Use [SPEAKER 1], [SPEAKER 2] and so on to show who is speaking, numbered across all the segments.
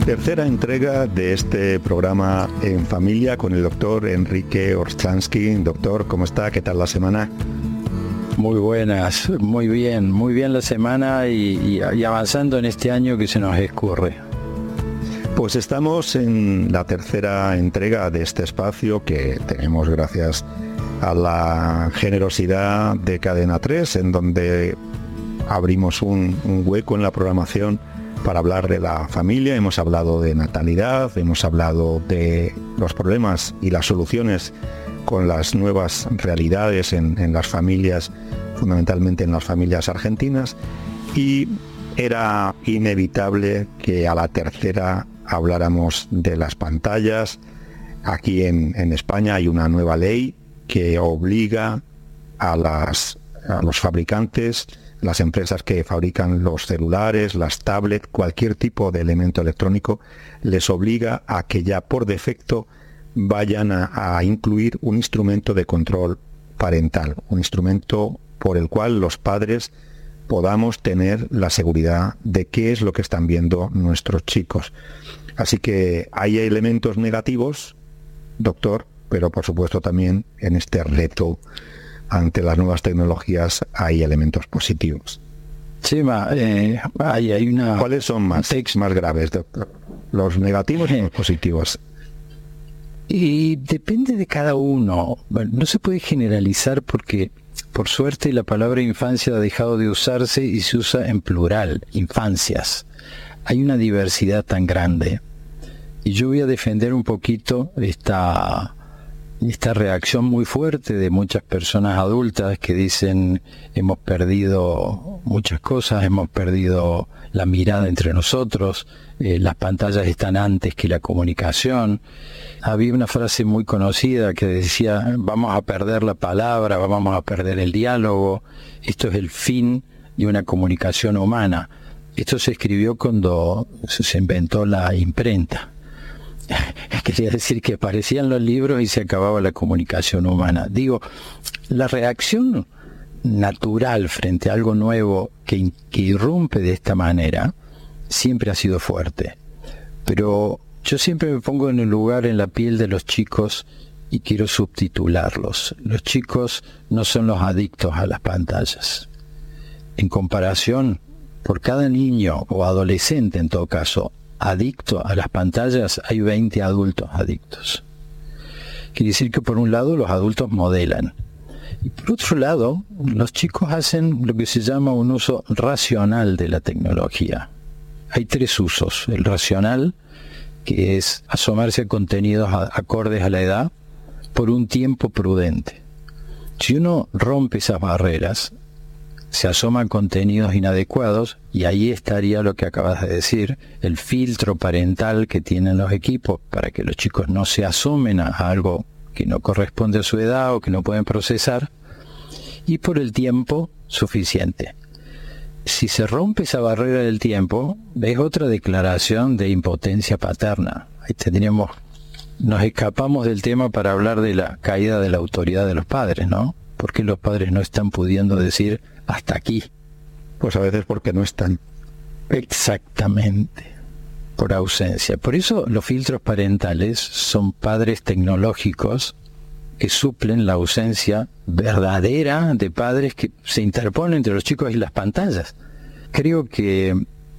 [SPEAKER 1] Tercera entrega de este programa En Familia con el doctor Enrique Orszanski. Doctor, ¿cómo está? ¿Qué tal la semana?
[SPEAKER 2] Muy buenas, muy bien la semana y avanzando en este año que se nos escurre.
[SPEAKER 1] Pues estamos en la tercera entrega de este espacio que tenemos gracias a la generosidad de Cadena 3, en donde abrimos un hueco en la programación para hablar de la familia. Hemos hablado de natalidad, hemos hablado de los problemas y las soluciones con las nuevas realidades en las familias, fundamentalmente en las familias argentinas, y era inevitable que a la tercera habláramos de las pantallas. Aquí en España hay una nueva ley que obliga a los fabricantes, las empresas que fabrican los celulares, las tablets, cualquier tipo de elemento electrónico, les obliga a que ya por defecto vayan a incluir un instrumento de control parental, un instrumento por el cual los padres podamos tener la seguridad de qué es lo que están viendo nuestros chicos. Así que hay elementos negativos, doctor, pero por supuesto también en este reto ante las nuevas tecnologías hay elementos positivos.
[SPEAKER 2] Sí, hay una...
[SPEAKER 1] ¿Cuáles son más graves, doctor? ¿Los negativos o los positivos?
[SPEAKER 2] Y depende de cada uno. Bueno, no se puede generalizar porque, por suerte, la palabra infancia ha dejado de usarse y se usa en plural, infancias. Hay una diversidad tan grande. Y yo voy a defender un poquito esta reacción muy fuerte de muchas personas adultas que dicen: hemos perdido muchas cosas, hemos perdido la mirada entre nosotros, las pantallas están antes que la comunicación. Había una frase muy conocida que decía: vamos a perder la palabra, vamos a perder el diálogo, esto es el fin de una comunicación humana. Esto se escribió cuando se inventó la imprenta. Quería decir que aparecían los libros y se acababa la comunicación humana. Digo, la reacción natural frente a algo nuevo que irrumpe de esta manera siempre ha sido fuerte. Pero yo siempre me pongo en el lugar, en la piel de los chicos, y quiero subtitularlos. Los chicos no son los adictos a las pantallas. En comparación, por cada niño o adolescente, en todo caso, adicto a las pantallas, hay 20 adultos adictos. Quiere decir que por un lado los adultos modelan, y por otro lado los chicos hacen lo que se llama un uso racional de la tecnología. Hay tres usos: el racional, que es asomarse a contenidos acordes a la edad por un tiempo prudente. Si uno rompe esas barreras, se asoma a contenidos inadecuados, y ahí estaría lo que acabas de decir, el filtro parental que tienen los equipos para que los chicos no se asomen a algo que no corresponde a su edad o que no pueden procesar, y por el tiempo suficiente. Si se rompe esa barrera del tiempo, es otra declaración de impotencia paterna. Ahí nos escapamos del tema para hablar de la caída de la autoridad de los padres, ¿no? ¿Por qué los padres no están pudiendo decir hasta aquí?
[SPEAKER 1] Pues a veces porque no están.
[SPEAKER 2] Exactamente, por ausencia. Por eso los filtros parentales son padres tecnológicos que suplen la ausencia verdadera de padres que se interponen entre los chicos y las pantallas. Creo que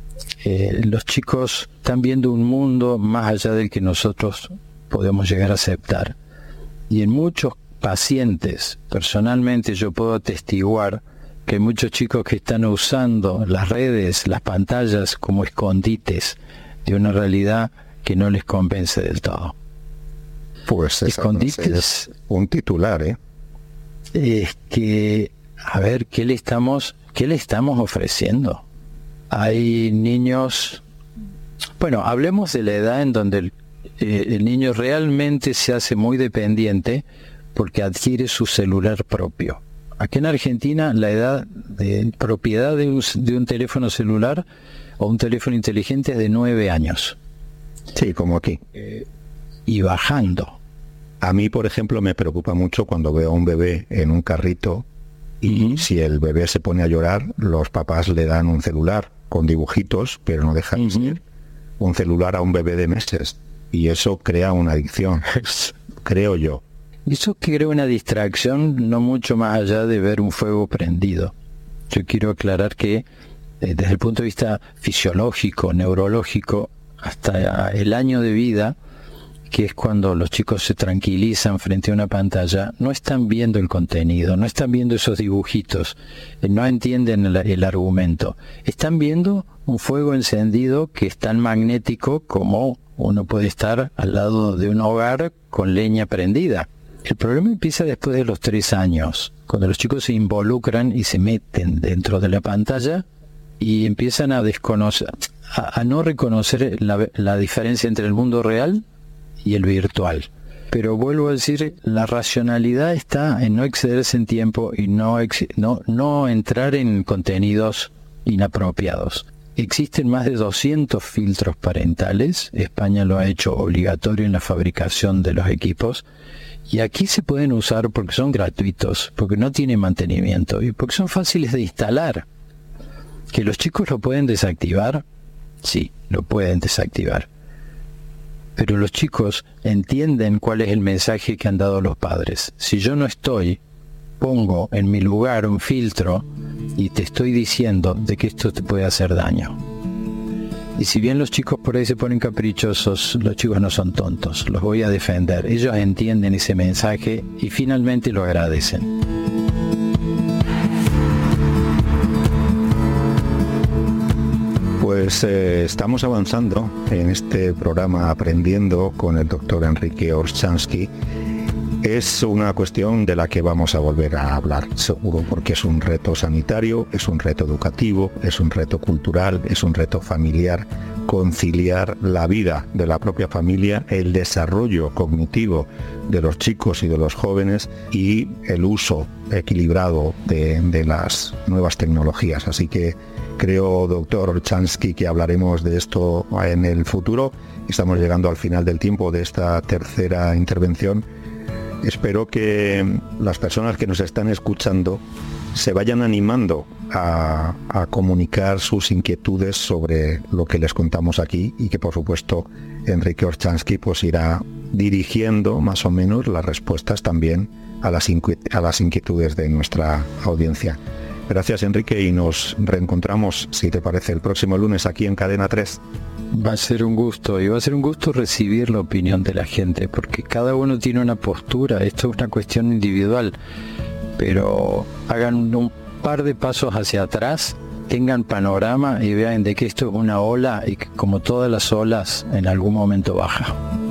[SPEAKER 2] los chicos están viendo un mundo más allá del que nosotros podemos llegar a aceptar. Y en muchos pacientes, personalmente yo puedo atestiguar que hay muchos chicos que están usando las redes, las pantallas, como escondites de una realidad que no les convence del todo.
[SPEAKER 1] Pues escondites es un titular,
[SPEAKER 2] Es que, a ver, ¿qué le estamos ofreciendo? Hay niños... Bueno, hablemos de la edad en donde el niño realmente se hace muy dependiente porque adquiere su celular propio. Aquí en Argentina la edad de propiedad de un teléfono celular o un teléfono inteligente es de 9 años.
[SPEAKER 1] Sí, como aquí.
[SPEAKER 2] Y bajando.
[SPEAKER 1] A mí, por ejemplo, me preocupa mucho cuando veo a un bebé en un carrito y si el bebé se pone a llorar, los papás le dan un celular con dibujitos, pero no dejan de ser un celular a un bebé de meses, y eso crea una adicción, creo yo.
[SPEAKER 2] Eso crea una distracción no mucho más allá de ver un fuego prendido. Yo quiero aclarar que desde el punto de vista fisiológico, neurológico, hasta el año de vida, que es cuando los chicos se tranquilizan frente a una pantalla, no están viendo el contenido, no están viendo esos dibujitos, no entienden el argumento. Están viendo un fuego encendido que es tan magnético como uno puede estar al lado de un hogar con leña prendida. El problema empieza después de los 3 años, cuando los chicos se involucran y se meten dentro de la pantalla y empiezan a desconocer, a no reconocer la diferencia entre el mundo real y el virtual. Pero vuelvo a decir, la racionalidad está en no excederse en tiempo y no entrar en contenidos inapropiados. Existen más de 200 filtros parentales. España lo ha hecho obligatorio en la fabricación de los equipos. Y aquí se pueden usar porque son gratuitos, porque no tienen mantenimiento y porque son fáciles de instalar. ¿Que los chicos lo pueden desactivar? Sí, lo pueden desactivar. Pero los chicos entienden cuál es el mensaje que han dado los padres. Si yo no estoy, pongo en mi lugar un filtro y te estoy diciendo de que esto te puede hacer daño. Y si bien los chicos por ahí se ponen caprichosos, los chicos no son tontos, los voy a defender. Ellos entienden ese mensaje y finalmente lo agradecen.
[SPEAKER 1] Pues estamos avanzando en este programa Aprendiendo con el doctor Enrique Orshansky. Es una cuestión de la que vamos a volver a hablar, seguro, porque es un reto sanitario, es un reto educativo, es un reto cultural, es un reto familiar, conciliar la vida de la propia familia, el desarrollo cognitivo de los chicos y de los jóvenes y el uso equilibrado de las nuevas tecnologías. Así que creo, doctor Orshansky, que hablaremos de esto en el futuro. Estamos llegando al final del tiempo de esta tercera intervención. Espero que las personas que nos están escuchando se vayan animando a comunicar sus inquietudes sobre lo que les contamos aquí y que, por supuesto, Enrique Orshansky pues irá dirigiendo más o menos las respuestas también a las inquietudes de nuestra audiencia. Gracias, Enrique, y nos reencontramos, si te parece, el próximo lunes aquí en Cadena 3.
[SPEAKER 2] Va a ser un gusto, y va a ser un gusto recibir la opinión de la gente, porque cada uno tiene una postura, esto es una cuestión individual, pero hagan un par de pasos hacia atrás, tengan panorama y vean de que esto es una ola y que como todas las olas en algún momento baja.